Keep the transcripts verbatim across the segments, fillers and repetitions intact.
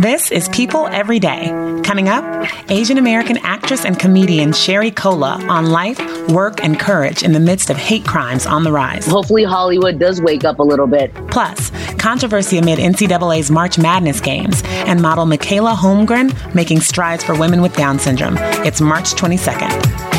This is People Every Day. Coming up, Asian American actress and comedian Sherry Cola on life, work, and courage in the midst of hate crimes on the rise. Hopefully Hollywood does wake up a little bit. Plus, controversy amid N C double A's March Madness games and model Michaela Holmgren making strides for women with Down syndrome. It's March twenty-second.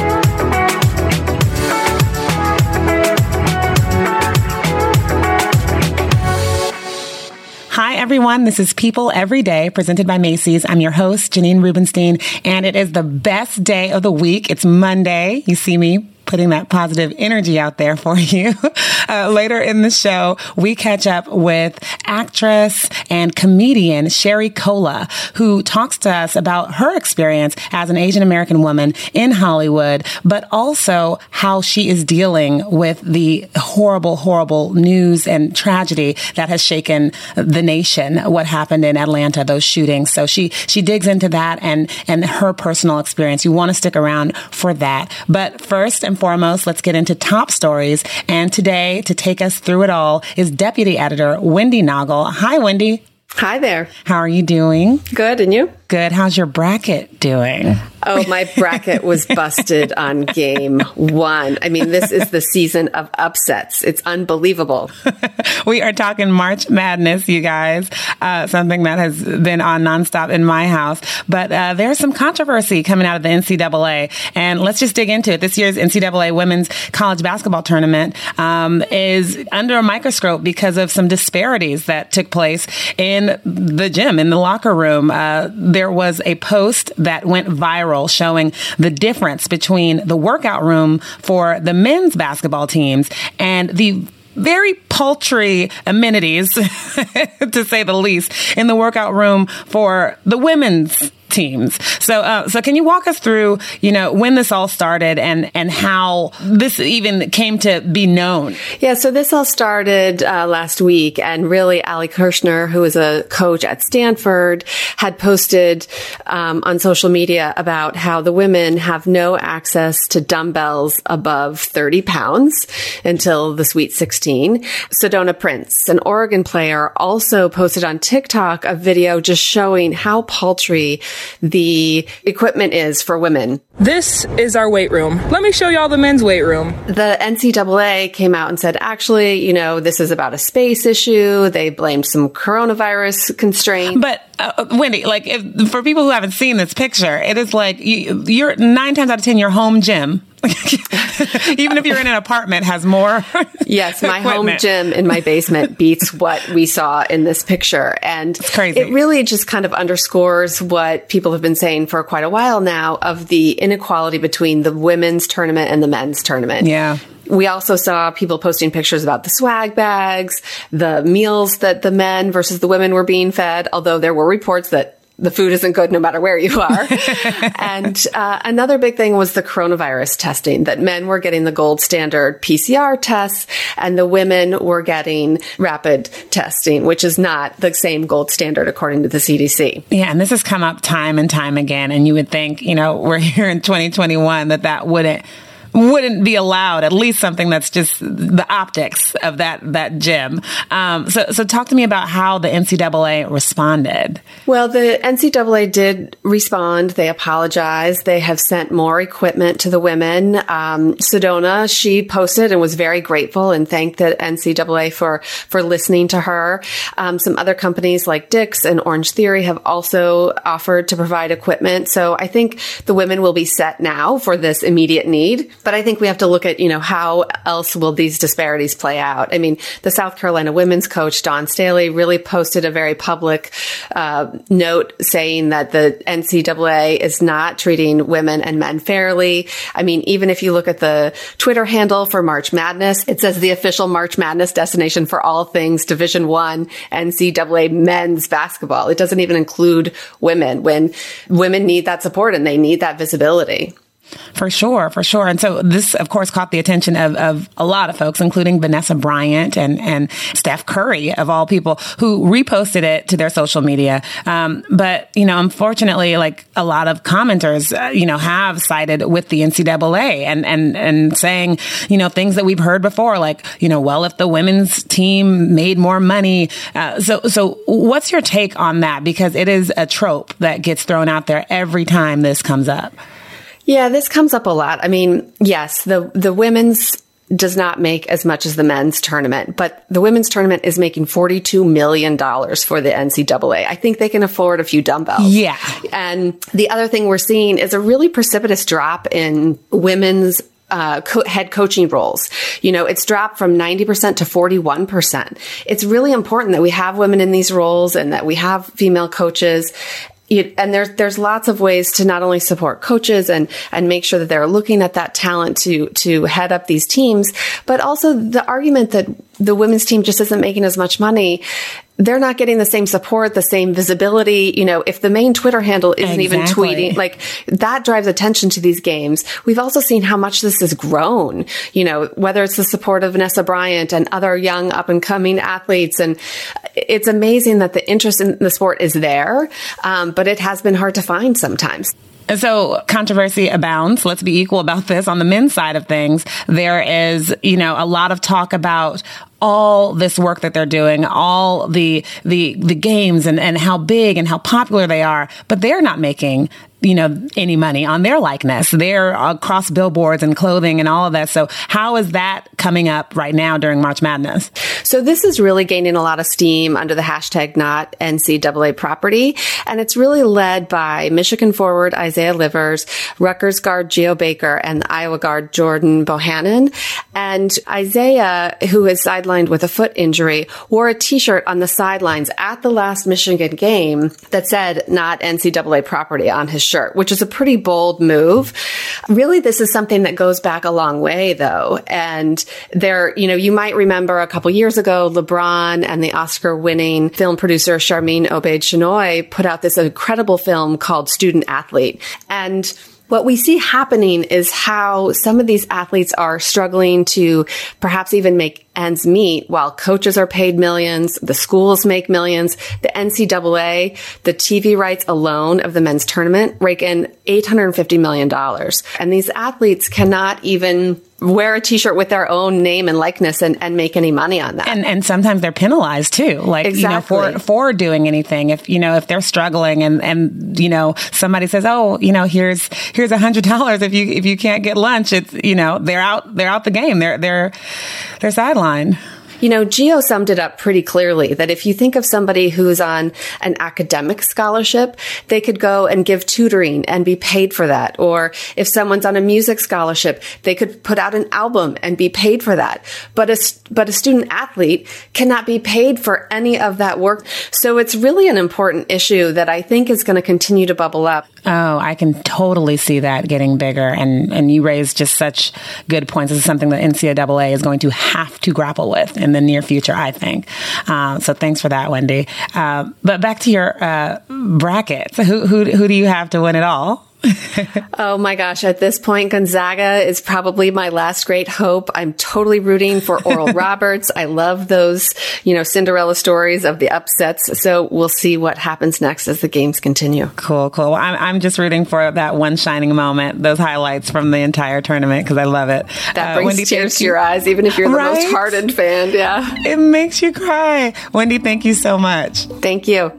Hi, everyone. This is People Every Day, presented by Macy's. I'm your host, Janine Rubenstein, and it is the best day of the week. It's Monday. You see me putting that positive energy out there for you. Uh, later in the show, we catch up with actress and comedian Sherry Cola, who talks to us about her experience as an Asian American woman in Hollywood, but also how she is dealing with the horrible, horrible news and tragedy that has shaken the nation, what happened in Atlanta, those shootings. So she, she digs into that and, and her personal experience. You want to stick around for that. But first and foremost, let's get into top stories. And today, to take us through it all, is Deputy Editor Wendy Noggle. Hi, Wendy. Hi there. How are you doing? Good. And you? Good. How's your bracket doing? Oh, my bracket was busted on game one. I mean, this is the season of upsets. It's unbelievable. We are talking March Madness, you guys, uh, something that has been on nonstop in my house. But uh, there's some controversy coming out of the N C double A. And let's just dig into it. This year's N C double A Women's College Basketball Tournament um, is under a microscope because of some disparities that took place in the gym, in the locker room. Uh, there was a post that went viral showing the difference between the workout room for the men's basketball teams and the very paltry amenities, to say the least, in the workout room for the women's teams. So, uh, so can you walk us through, you know, when this all started and, and how this even came to be known? Yeah. So this all started uh, last week, and really Ali Kirshner, who is a coach at Stanford, had posted um, on social media about how the women have no access to dumbbells above thirty pounds until the Sweet sixteen. Sedona Prince, an Oregon player, also posted on TikTok a video just showing how paltry the equipment is for women. This is our weight room. Let me show y'all the men's weight room. The N C double A came out and said, actually, you know, this is about a space issue. They blamed some coronavirus constraint. But uh, Wendy, like if, for people who haven't seen this picture, it is like you, you're nine times out of ten, your home gym, even if you're in an apartment, has more. Yes, my equipment. home gym in my basement beats what we saw in this picture. And it's crazy. It really just kind of underscores what people have been saying for quite a while now of the inequality between the women's tournament and the men's tournament. Yeah. We also saw people posting pictures about the swag bags, the meals that the men versus the women were being fed, although there were reports that the food isn't good no matter where you are. And uh, another big thing was the coronavirus testing, that men were getting the gold standard P C R tests and the women were getting rapid testing, which is not the same gold standard according to the C D C. Yeah, and this has come up time and time again. And you would think, you know, we're here in twenty twenty-one, that that wouldn't wouldn't be allowed, at least something that's just the optics of that, that gym. Um, so, so talk to me about how the N C double A responded. Well, the N C double A did respond. They apologized. They have sent more equipment to the women. Um, Sedona, she posted and was very grateful and thanked the N C double A for, for listening to her. Um, some other companies like Dick's and Orange Theory have also offered to provide equipment. So I think the women will be set now for this immediate need. But I think we have to look at, you know, how else will these disparities play out? I mean, the South Carolina women's coach, Dawn Staley, really posted a very public uh, note saying that the N C double A is not treating women and men fairly. I mean, even if you look at the Twitter handle for March Madness, it says the official March Madness destination for all things Division One N C double A men's basketball. It doesn't even include women, when women need that support and they need that visibility. For sure, for sure. And so this, of course, caught the attention of, of a lot of folks, including Vanessa Bryant and, and Steph Curry, of all people, who reposted it to their social media. Um, but, you know, unfortunately, like a lot of commenters, uh, you know, have sided with the N C double A and, and, and saying, you know, things that we've heard before, like, you know, well, if the women's team made more money. Uh, so, so what's your take on that? Because it is a trope that gets thrown out there every time this comes up. Yeah, this comes up a lot. I mean, yes, the, the women's does not make as much as the men's tournament, but the women's tournament is making forty-two million dollars for the N C double A. I think they can afford a few dumbbells. Yeah. And the other thing we're seeing is a really precipitous drop in women's Uh, co- head coaching roles. You know, it's dropped from ninety percent to forty-one percent. It's really important that we have women in these roles and that we have female coaches. You, and there's there's lots of ways to not only support coaches and and make sure that they're looking at that talent to to head up these teams, but also the argument that the women's team just isn't making as much money. They're not getting the same support, the same visibility. You know, if the main Twitter handle isn't exactly. even tweeting, like that drives attention to these games. We've also seen how much this has grown, you know, whether it's the support of Vanessa Bryant and other young up and coming athletes. And it's amazing that the interest in the sport is there. Um, but it has been hard to find sometimes. And so controversy abounds. Let's be equal about this. On the men's side of things, there is, you know, a lot of talk about all this work that they're doing, all the the the games and, and how big and how popular they are, but they're not making, you know, any money on their likeness. They're across billboards and clothing and all of that. So how is that coming up right now during March Madness? So this is really gaining a lot of steam under the hashtag not N C double A property. And it's really led by Michigan forward Isaiah Livers, Rutgers guard Geo Baker, and Iowa guard Jordan Bohannon. And Isaiah, who is sidelined with a foot injury, wore a t-shirt on the sidelines at the last Michigan game that said not N C double A property on his shirt, which is a pretty bold move. Really, this is something that goes back a long way, though. And there, you know, you might remember a couple years ago, LeBron and the Oscar-winning film producer Charmaine Obaid-Chinoy put out this incredible film called Student Athlete. And what we see happening is how some of these athletes are struggling to perhaps even make ends meet while coaches are paid millions, the schools make millions. The N C double A, the T V rights alone of the men's tournament rake in eight hundred fifty million dollars. And these athletes cannot even wear a t-shirt with their own name and likeness and, and make any money on that. And and sometimes they're penalized too, like, exactly. you know, for, for doing anything. If, you know, if they're struggling and, and, you know, somebody says, oh, you know, here's, here's a hundred dollars. If you, if you can't get lunch, it's, you know, they're out, they're out the game. They're, they're, they're sidelined. You know, Geo summed it up pretty clearly that if you think of somebody who's on an academic scholarship, they could go and give tutoring and be paid for that. Or if someone's on a music scholarship, they could put out an album and be paid for that. But a, but a student athlete cannot be paid for any of that work. So it's really an important issue that I think is going to continue to bubble up. Oh, I can totally see that getting bigger. And, and you raised just such good points. This is something that N C double A is going to have to grapple with in the near future, I think. Uh, so thanks for that, Wendy. Uh, but back to your uh, brackets. Who, who, who do you have to win it all? Oh my gosh. At this point, Gonzaga is probably my last great hope. I'm totally rooting for Oral Roberts. I love those, you know, Cinderella stories of the upsets. So we'll see what happens next as the games continue. Cool, cool. Well, I'm, I'm just rooting for that one shining moment, those highlights from the entire tournament, because I love it. That brings uh, Wendy, tears to your eyes, even if you're the right? most hardened fan. Yeah. It makes you cry. Wendy, thank you so much. Thank you.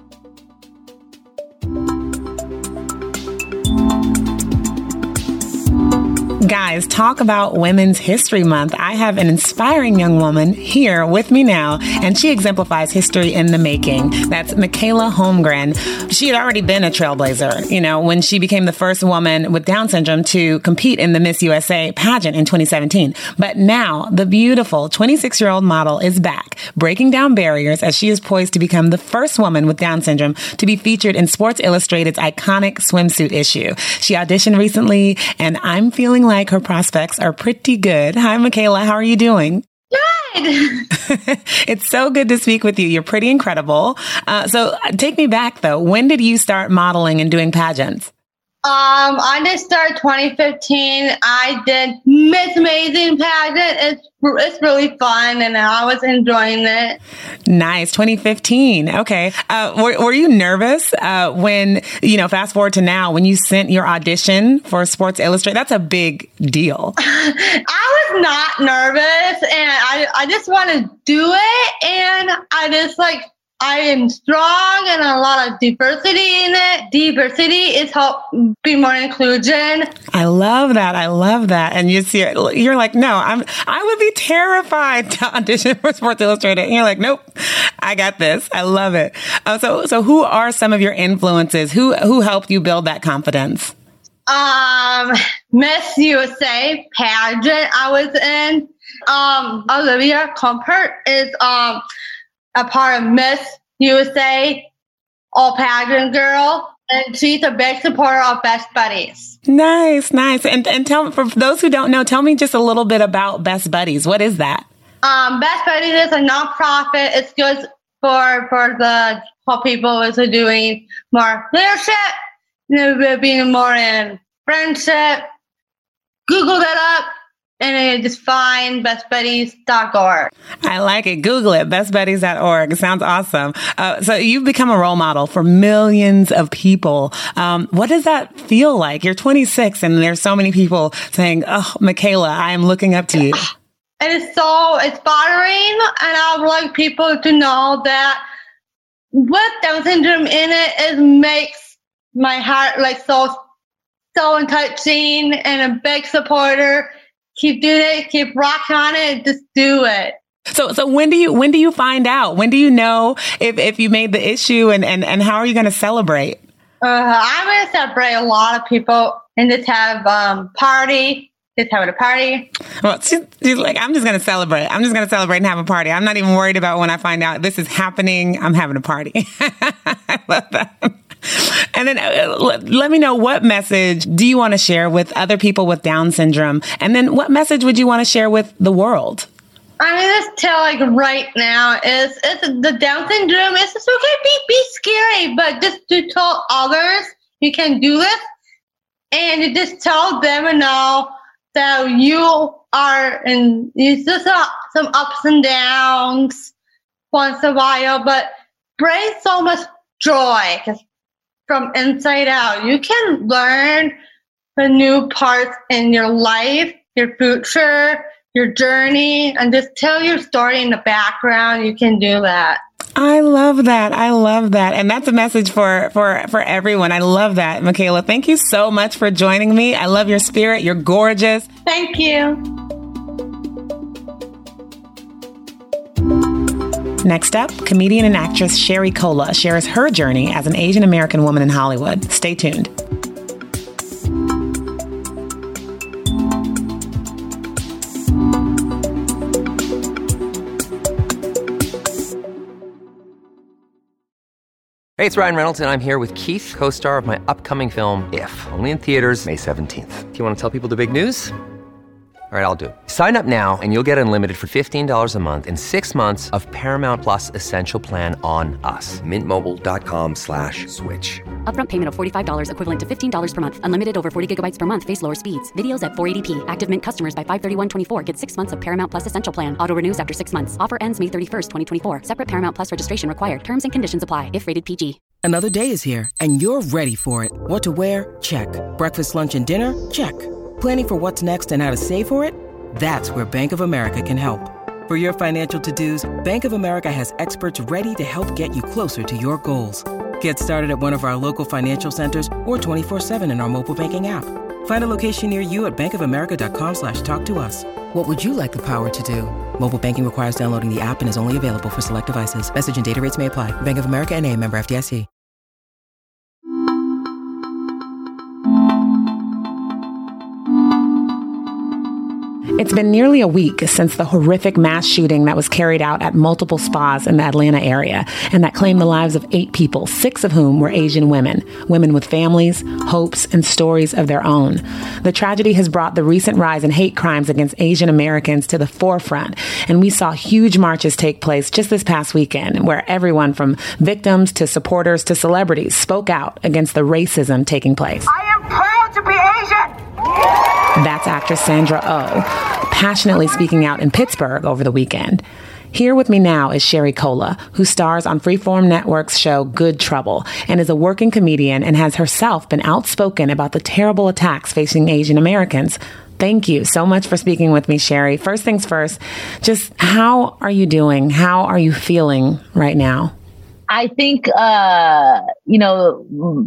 Guys, talk about Women's History Month. I have an inspiring young woman here with me now, and she exemplifies history in the making. That's Michaela Holmgren. She had already been a trailblazer, you know, when she became the first woman with Down syndrome to compete in the Miss U S A pageant in twenty seventeen. But now the beautiful twenty-six-year-old model is back, breaking down barriers as she is poised to become the first woman with Down syndrome to be featured in Sports Illustrated's iconic swimsuit issue. She auditioned recently, and I'm feeling like her prospects are pretty good. Hi, Michaela. How are you doing? Good. It's so good to speak with you. You're pretty incredible. Uh, so take me back, though. When did you start modeling and doing pageants? Um, I just started twenty fifteen. I did Miss Amazing pageant. It's it's really fun, and I was enjoying it. Nice, twenty fifteen. Okay, uh, were were you nervous uh, when you know? Fast forward to now, when you sent your audition for Sports Illustrated, that's a big deal. I was not nervous, and I I just want to do it, and I just like. I am strong and a lot of diversity in it. Diversity is help be more inclusion. I love that. I love that. And you see, you're like, no, I'm. I would be terrified to audition for Sports Illustrated. And you're like, nope, I got this. I love it. Uh, so, so who are some of your influences? Who who helped you build that confidence? Um, Miss U S A pageant I was in. Um, Olivia Comfort is um. a part of Miss U S A All Pageant Girl, and she's a big supporter of Best Buddies. Nice, nice. And and tell for those who don't know, tell me just a little bit about Best Buddies. What is that? Um, Best Buddies is a nonprofit. It's good for for the for people who are doing more leadership, you know, being more in friendship. Google that up. And just find best buddies dot org. I like it. Google it, best buddies dot org. It sounds awesome. Uh, so you've become a role model for millions of people. Um, what does that feel like? You're twenty-six and there's so many people saying, oh, Michaela, I am looking up to you. It is so inspiring. And I would like people to know that with Down syndrome in it, it makes my heart like so, so touching and a big supporter. Keep doing it. Keep rocking on it. Just do it. So, so when do you when do you find out? When do you know if, if you made the issue, and, and, and how are you going to celebrate? Uh, I'm going to celebrate a lot of people and just have um party. Just having a party. Well, she's, she's like, I'm just going to celebrate. I'm just going to celebrate and have a party. I'm not even worried about when I find out this is happening. I'm having a party. I love that. And then uh, let, let me know, what message do you want to share with other people with Down syndrome? And then what message would you want to share with the world? I'm going to tell, like, right now, is it's the Down syndrome. It's just okay, be, be scary, but just to tell others you can do this. And you just tell them and know that you are, and it's just uh, some ups and downs once in a while, but bring so much joy, because from inside out, you can learn the new parts in your life, your future, your journey, and just tell your story in the background. You can do that. I love that. I love that. And that's a message for, for, for everyone. I love that. Michaela, thank you so much for joining me. I love your spirit. You're gorgeous. Thank you. Next up, comedian and actress Sherry Cola shares her journey as an Asian American woman in Hollywood. Stay tuned. Hey, it's Ryan Reynolds, and I'm here with Keith, co-star of my upcoming film, If, only in theaters May seventeenth. Do you want to tell people the big news? All right, I'll do it. Sign up now and you'll get unlimited for fifteen dollars a month and six months of Paramount Plus Essential Plan on us. Mint Mobile dot com slash switch. Upfront payment of forty-five dollars equivalent to fifteen dollars per month. Unlimited over forty gigabytes per month. Face lower speeds. Videos at four eighty p. Active Mint customers by five thirty-one twenty-four get six months of Paramount Plus Essential Plan. Auto renews after six months. Offer ends May thirty-first, twenty twenty-four. Separate Paramount Plus registration required. Terms and conditions apply if rated P G. Another day is here and you're ready for it. What to wear? Check. Breakfast, lunch, and dinner? Check. Planning for what's next and how to save for it? That's where Bank of America can help. For your financial to-dos, Bank of America has experts ready to help get you closer to your goals. Get started at one of our local financial centers or twenty-four seven in our mobile banking app. Find a location near you at bankofamerica.com slash talk to us. What would you like the power to do? Mobile banking requires downloading the app and is only available for select devices. Message and data rates may apply. Bank of America N A, member F D I C. It's been nearly a week since the horrific mass shooting that was carried out at multiple spas in the Atlanta area and that claimed the lives of eight people, six of whom were Asian women, women with families, hopes, and stories of their own. The tragedy has brought the recent rise in hate crimes against Asian Americans to the forefront, and we saw huge marches take place just this past weekend where everyone from victims to supporters to celebrities spoke out against the racism taking place. I am That's actress Sandra Oh, passionately speaking out in Pittsburgh over the weekend. Here with me now is Sherry Cola, who stars on Freeform Network's show Good Trouble and is a working comedian and has herself been outspoken about the terrible attacks facing Asian Americans. Thank you so much for speaking with me, Sherry. First things first, just how are you doing? How are you feeling right now? I think, uh, you know,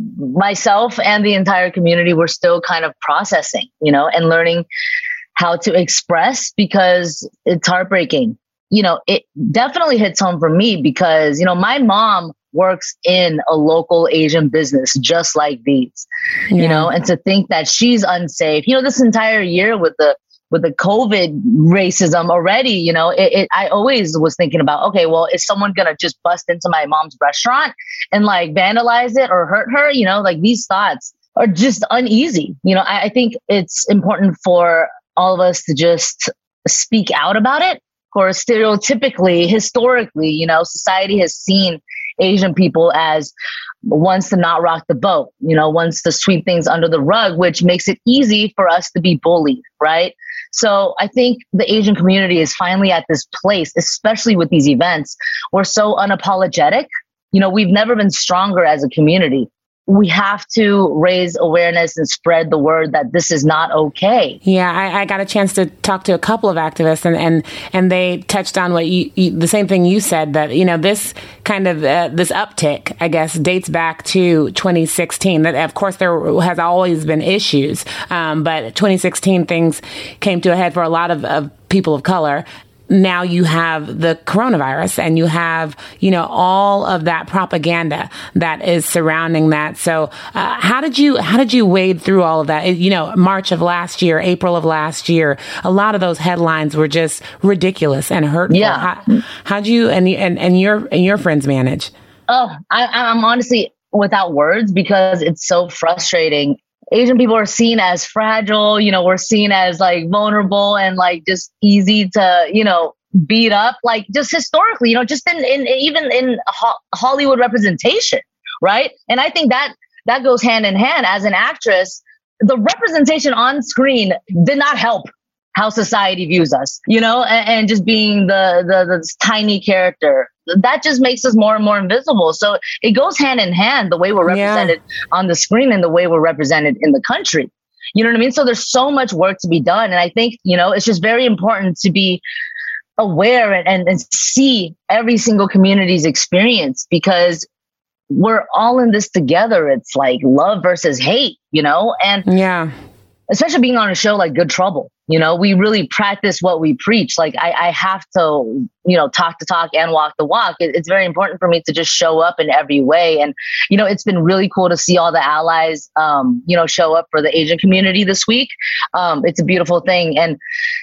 myself and the entire community, we're still kind of processing, you know, and learning how to express because it's heartbreaking. You know, it definitely hits home for me because, you know, my mom works in a local Asian business just like these, yeah. you know, and to think that she's unsafe, you know, this entire year with the with the COVID racism already, you know, it, it, I always was thinking about, okay, well, is someone going to just bust into my mom's restaurant and like vandalize it or hurt her? You know, like these thoughts are just uneasy. You know, I, I think it's important for all of us to just speak out about it. Of course, stereotypically, historically, you know, society has seen Asian people as ones to not rock the boat, you know, ones to sweep things under the rug, which makes it easy for us to be bullied, right? So I think the Asian community is finally at this place, especially with these events. We're so unapologetic. You know, we've never been stronger as a community. We have to raise awareness and spread the word that this is not okay. Yeah, I, I got a chance to talk to a couple of activists, and and, and they touched on what you, you, the same thing you said, that, you know, this kind of uh, this uptick, I guess, dates back to twenty sixteen. That, of course, there has always been issues, um, but twenty sixteen things came to a head for a lot of, of people of color. Now you have the coronavirus and you have, you know, all of that propaganda that is surrounding that. So uh, how did you how did you wade through all of that? You know, March of last year, April of last year, a lot of those headlines were just ridiculous and hurtful. Yeah. How, how'd you and, and, and your and your friends manage? Oh, I, I'm honestly without words because it's so frustrating. Asian people are seen as fragile, you know, we're seen as like vulnerable and like just easy to, you know, beat up, like just historically, you know, just in, in even in ho- Hollywood representation, right? And I think that that goes hand in hand. As an actress, the representation on screen did not help how society views us, you know, and, and just being the, the the tiny character. That just makes us more and more invisible. So it goes hand in hand, the way we're represented yeah. on the screen and the way we're represented in the country. You know what I mean? So there's so much work to be done. And I think, you know, it's just very important to be aware and, and, and see every single community's experience because we're all in this together. It's like love versus hate, you know, and yeah, especially being on a show like Good Trouble. You know, we really practice what we preach. Like I, I have to, you know, talk the talk and walk the walk. It, it's very important for me to just show up in every way. And, you know, it's been really cool to see all the allies, um, you know, show up for the Asian community this week. Um, it's a beautiful thing. And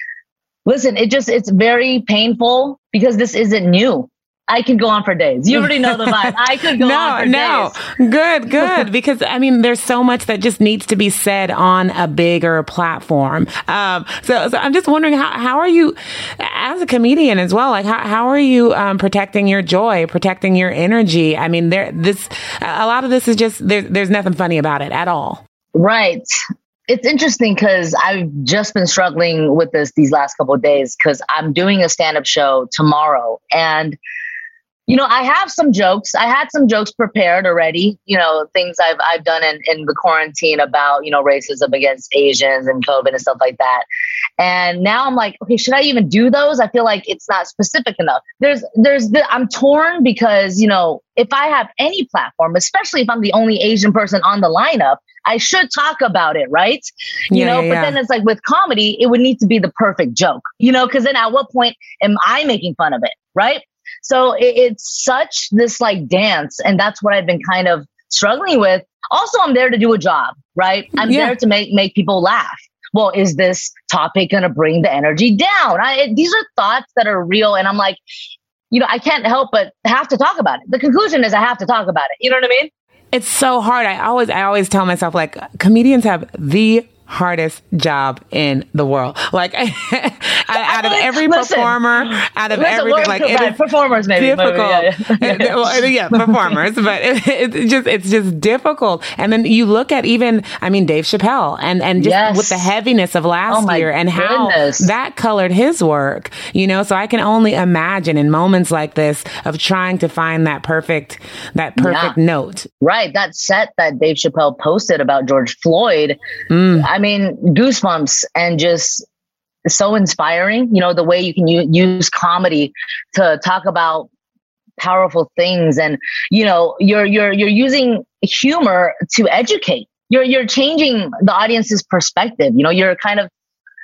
listen, it just, it's very painful because this isn't new. I could go on for days. You already know the vibe. I could go no, on for no. days. No, good, good. Because, I mean, there's so much that just needs to be said on a bigger platform. Um, so, so I'm just wondering, how, how are you, as a comedian as well, like, how, how are you um, protecting your joy, protecting your energy? I mean, there, this, a lot of this is just, there, there's nothing funny about it at all. Right. It's interesting because I've just been struggling with this these last couple of days because I'm doing a stand-up show tomorrow. And you know, I have some jokes. I had some jokes prepared already, you know, things I've I've done in, in the quarantine about, you know, racism against Asians and COVID and stuff like that. And now I'm like, okay, should I even do those? I feel like it's not specific enough. There's, there's, the, I'm torn because, you know, if I have any platform, especially if I'm the only Asian person on the lineup, I should talk about it, right? You yeah, know, yeah, but yeah. then it's like with comedy, it would need to be the perfect joke, you know, because then at what point am I making fun of it, right? So it, it's such this like dance. And that's what I've been kind of struggling with. Also, I'm there to do a job, right? I'm yeah. there to make, make people laugh. Well, is this topic going to bring the energy down? I, it, these are thoughts that are real. And I'm like, you know, I can't help but have to talk about it. The conclusion is I have to talk about it. You know what I mean? It's so hard. I always, I always tell myself, like, comedians have the hardest job in the world. Like, I, I, out of every listen, performer, out of listen, everything, like it right, is performers, maybe difficult. Yeah, yeah. yeah. Well, yeah, performers, but it, it's just it's just difficult. And then you look at even, I mean, Dave Chappelle, and and just Yes. with the heaviness of last Oh, year and goodness. how that colored his work, you know. So I can only imagine in moments like this of trying to find that perfect that perfect Yeah. note. Right. That set that Dave Chappelle posted about George Floyd, Mm. I mean, goosebumps and just so inspiring. You know, the way you can u- use comedy to talk about powerful things, and you know, you're you're you're using humor to educate. You're you're changing the audience's perspective. You know, you're kind of,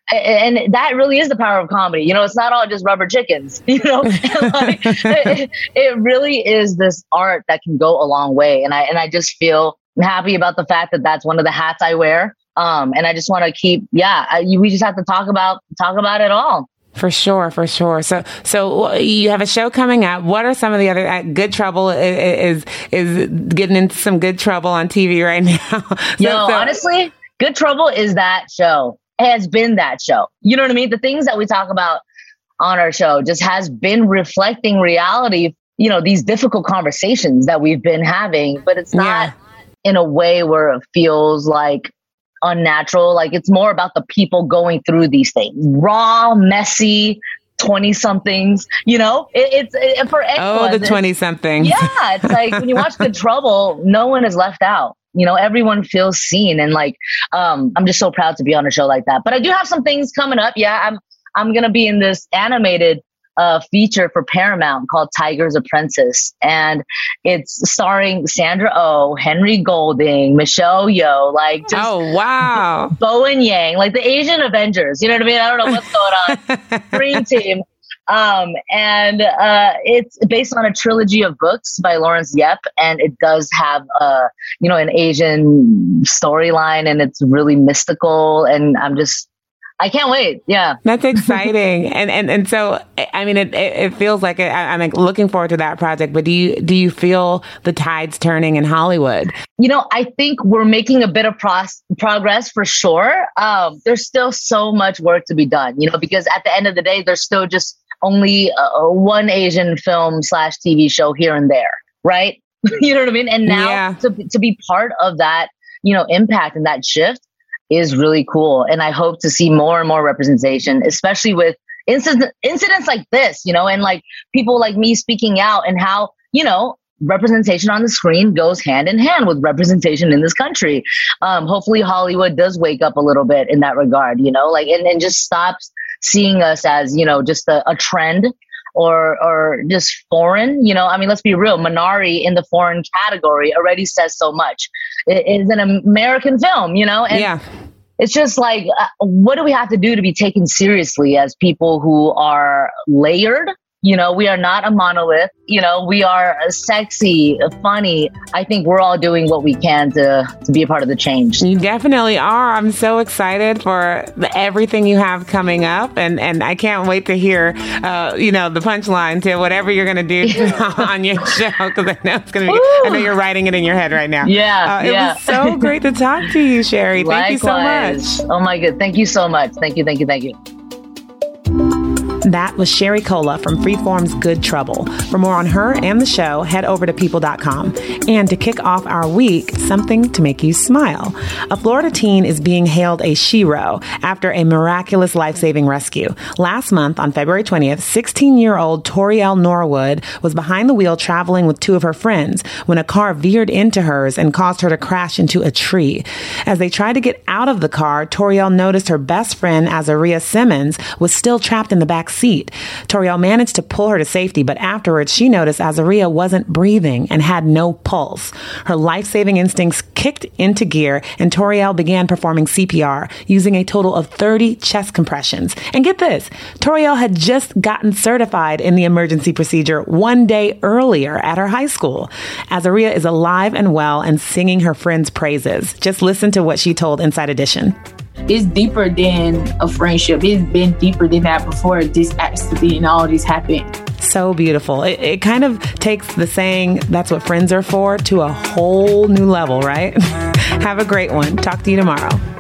and that really is the power of comedy. You know, it's not all just rubber chickens, you know, like, it, it really is this art that can go a long way. And I, and I just feel happy about the fact that that's one of the hats I wear. Um, and I just want to keep, yeah, I, we just have to talk about, talk about it all. For sure, for sure. So, so you have a show coming up. What are some of the other? Uh, Good Trouble is, is is getting into some good trouble on T V right now. so, Yo, so, honestly, Good Trouble is that show. It has been that show. You know what I mean? The things that we talk about on our show just has been reflecting reality. You know, these difficult conversations that we've been having, but it's not Yeah. in a way where it feels like unnatural. Like it's more about the people going through these things. Raw, messy, twenty somethings, you know, it, it's it, for anyone. Oh, the twenty somethings. Yeah. It's like when you watch Good Trouble, no one is left out. You know, everyone feels seen. And like, um, I'm just so proud to be on a show like that. But I do have some things coming up. Yeah. I'm, I'm going to be in this animated uh, feature for Paramount called Tiger's Apprentice. And it's starring Sandra Oh, Henry Golding, Michelle Yeoh, like just Oh, wow. Bowen Yang, like the Asian Avengers. You know what I mean? I don't know what's going on. Dream team. Um, and uh, it's based on a trilogy of books by Lawrence Yep, and it does have uh, you know, an Asian storyline, and it's really mystical. And I'm just, I can't wait. Yeah, That's exciting. and, and and so, I mean, it, it, it feels like it, I, I'm like looking forward to that project. But do you do you feel the tides turning in Hollywood? You know, I think we're making a bit of pros- progress for sure. Um, there's still so much work to be done, you know, because at the end of the day, there's still just only uh, one Asian film slash T V show here and there, right? You know what I mean? And now Yeah. to to be part of that, you know, impact and that shift is really cool. And I hope to see more and more representation, especially with incident, incidents like this, you know, and like people like me speaking out, and how, you know, representation on the screen goes hand in hand with representation in this country. Um, hopefully Hollywood does wake up a little bit in that regard, you know, like, and, and just stops seeing us as, you know, just a, a trend or or just foreign. You know, I mean, let's be real. Minari in the foreign category already says so much. It is an American film, you know, and Yeah. it's just like, uh, what do we have to do to be taken seriously as people who are layered? You know, we are not a monolith. You know, we are sexy, funny. I think we're all doing what we can to, to be a part of the change. You definitely are. I'm so excited for the, everything you have coming up. And, and I can't wait to hear, uh, you know, the punchline to whatever you're going to do on your show. Because I know it's going to be, I know you're writing it in your head right now. Yeah. Uh, it yeah. was so great to talk to you, Sherry. Thank you so Likewise. much. Oh my God. Thank you so much. Thank you. Thank you. Thank you. That was Sherry Cola from Freeform's Good Trouble. For more on her and the show, head over to people dot com. And to kick off our week, something to make you smile. A Florida teen is being hailed a shero after a miraculous life-saving rescue. Last month, on February twentieth, sixteen-year-old Toriel Norwood was behind the wheel traveling with two of her friends when a car veered into hers and caused her to crash into a tree. As they tried to get out of the car, Toriel noticed her best friend, Azaria Simmons, was still trapped in the back seat. Toriel managed to pull her to safety, but afterwards she noticed Azaria wasn't breathing and had no pulse. Her life-saving instincts kicked into gear, and Toriel began performing C P R using a total of thirty chest compressions. And get this, Toriel had just gotten certified in the emergency procedure one day earlier at her high school. Azaria is alive and well and singing her friends' praises. Just listen to what she told Inside Edition. It's deeper than a friendship. It's been deeper than that before this accident and all this happened. So beautiful. It, it kind of takes the saying, that's what friends are for, to a whole new level, right? Have a great one. Talk to you tomorrow.